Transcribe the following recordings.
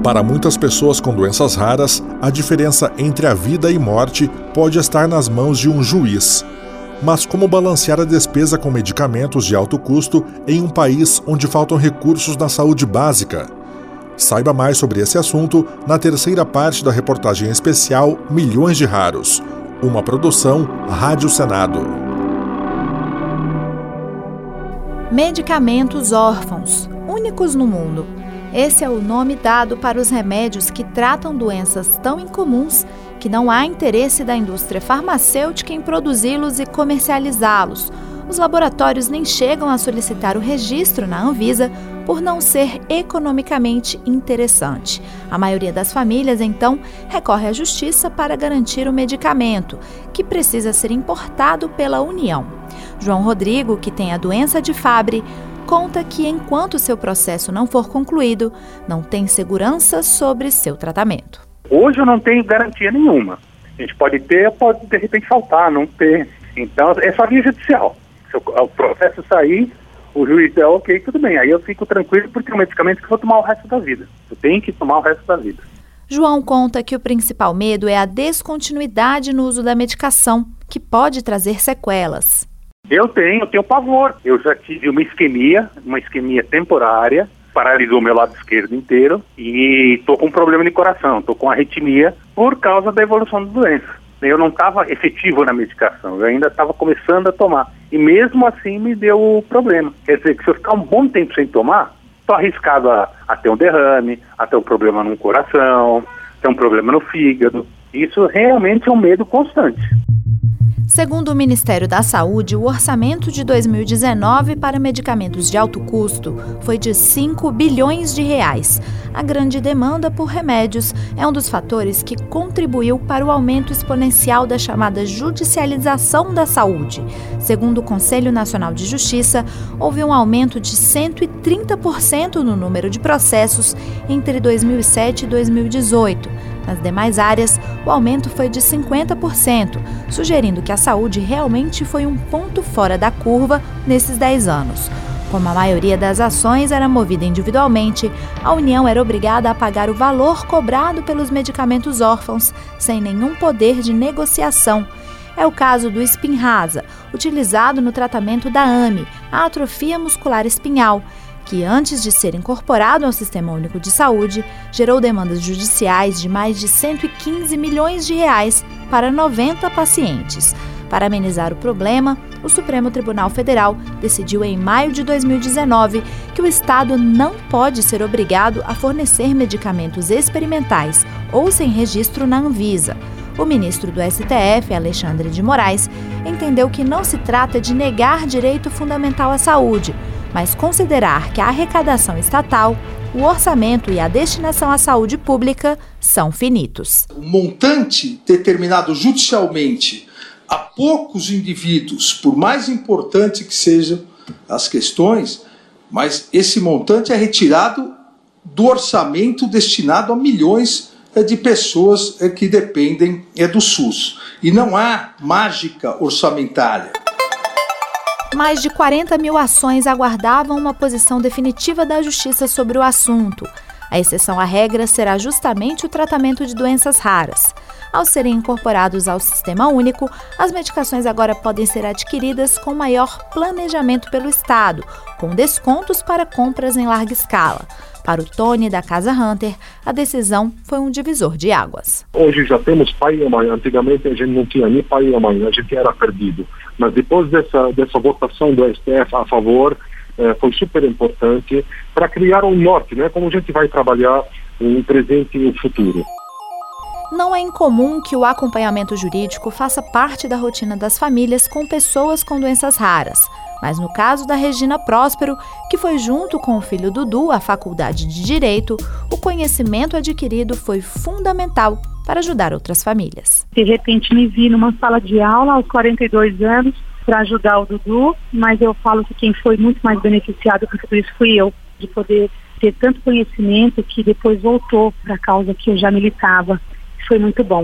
Para muitas pessoas com doenças raras, a diferença entre a vida e morte pode estar nas mãos de um juiz. Mas como balancear a despesa com medicamentos de alto custo em um país onde faltam recursos na saúde básica? Saiba mais sobre esse assunto na terceira parte da reportagem especial Milhões de Raros, uma produção Rádio Senado. Medicamentos órfãos, únicos no mundo. Esse é o nome dado para os remédios que tratam doenças tão incomuns que não há interesse da indústria farmacêutica em produzi-los e comercializá-los. Os laboratórios nem chegam a solicitar o registro na Anvisa por não ser economicamente interessante. A maioria das famílias, então, recorre à justiça para garantir o medicamento, que precisa ser importado pela União. João Rodrigo, que tem a doença de Fabry, conta que enquanto seu processo não for concluído, não tem segurança sobre seu tratamento. Hoje eu não tenho garantia nenhuma. A gente pode ter, pode de repente faltar, não ter. Então é só via judicial. Se o processo sair, o juiz der ok, tudo bem. Aí eu fico tranquilo porque é um medicamento que eu vou tomar o resto da vida. Eu tenho que tomar o resto da vida. João conta que o principal medo é a descontinuidade no uso da medicação, que pode trazer sequelas. Eu tenho pavor. Eu já tive uma isquemia temporária, paralisou meu lado esquerdo inteiro e estou com um problema de coração, estou com arritmia por causa da evolução da doença. Eu não estava efetivo na medicação, eu ainda estava começando a tomar. E mesmo assim me deu problema. Quer dizer que se eu ficar um bom tempo sem tomar, estou arriscado a ter um derrame, a ter um problema no coração, ter um problema no fígado. Isso realmente é um medo constante. Segundo o Ministério da Saúde, o orçamento de 2019 para medicamentos de alto custo foi de 5 bilhões de reais. A grande demanda por remédios é um dos fatores que contribuiu para o aumento exponencial da chamada judicialização da saúde. Segundo o Conselho Nacional de Justiça, houve um aumento de 130% no número de processos entre 2007 e 2018. Nas demais áreas, o aumento foi de 50%, sugerindo que a saúde realmente foi um ponto fora da curva nesses 10 anos. Como a maioria das ações era movida individualmente, a União era obrigada a pagar o valor cobrado pelos medicamentos órfãos, sem nenhum poder de negociação. É o caso do Spinraza, utilizado no tratamento da AME, a atrofia muscular espinhal, que antes de ser incorporado ao Sistema Único de Saúde, gerou demandas judiciais de mais de 115 milhões de reais para 90 pacientes. Para amenizar o problema, o Supremo Tribunal Federal decidiu em maio de 2019 que o Estado não pode ser obrigado a fornecer medicamentos experimentais ou sem registro na Anvisa. O ministro do STF, Alexandre de Moraes, entendeu que não se trata de negar direito fundamental à saúde, mas considerar que a arrecadação estatal, o orçamento e a destinação à saúde pública são finitos. O montante determinado judicialmente a poucos indivíduos, por mais importante que sejam as questões, mas esse montante é retirado do orçamento destinado a milhões de pessoas que dependem do SUS. E não há mágica orçamentária. Mais de 40 mil ações aguardavam uma posição definitiva da Justiça sobre o assunto. A exceção à regra será justamente o tratamento de doenças raras. Ao serem incorporados ao Sistema Único, as medicações agora podem ser adquiridas com maior planejamento pelo Estado, com descontos para compras em larga escala. Para o Tony, da Casa Hunter, a decisão foi um divisor de águas. Hoje já temos pai e mãe. Antigamente a gente não tinha nem pai e mãe, a gente era perdido. Mas depois dessa votação do STF a favor, foi super importante para criar um norte, né? Como a gente vai trabalhar o presente e o futuro. Não é incomum que o acompanhamento jurídico faça parte da rotina das famílias com pessoas com doenças raras. Mas no caso da Regina Próspero, que foi junto com o filho Dudu à Faculdade de Direito, o conhecimento adquirido foi fundamental para ajudar outras famílias. De repente me vi numa sala de aula aos 42 anos para ajudar o Dudu, mas eu falo que quem foi muito mais beneficiado com tudo isso fui eu, de poder ter tanto conhecimento que depois voltou para a causa que eu já militava. Foi muito bom.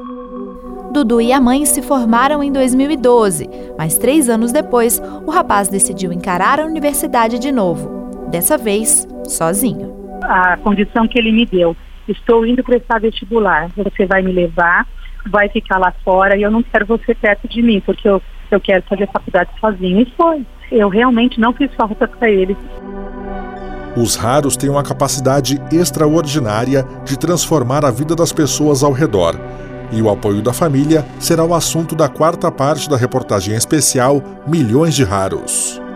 Dudu e a mãe se formaram em 2012, mas 3 anos depois, o rapaz decidiu encarar a universidade de novo, dessa vez sozinho. a condição que ele me deu. Estou indo prestar vestibular, você vai me levar, vai ficar lá fora e eu não quero você perto de mim, porque eu quero fazer faculdade sozinho. E foi. Eu realmente não fiz falta para ele. Os raros têm uma capacidade extraordinária de transformar a vida das pessoas ao redor. E o apoio da família será o assunto da quarta parte da reportagem especial Milhões de Raros.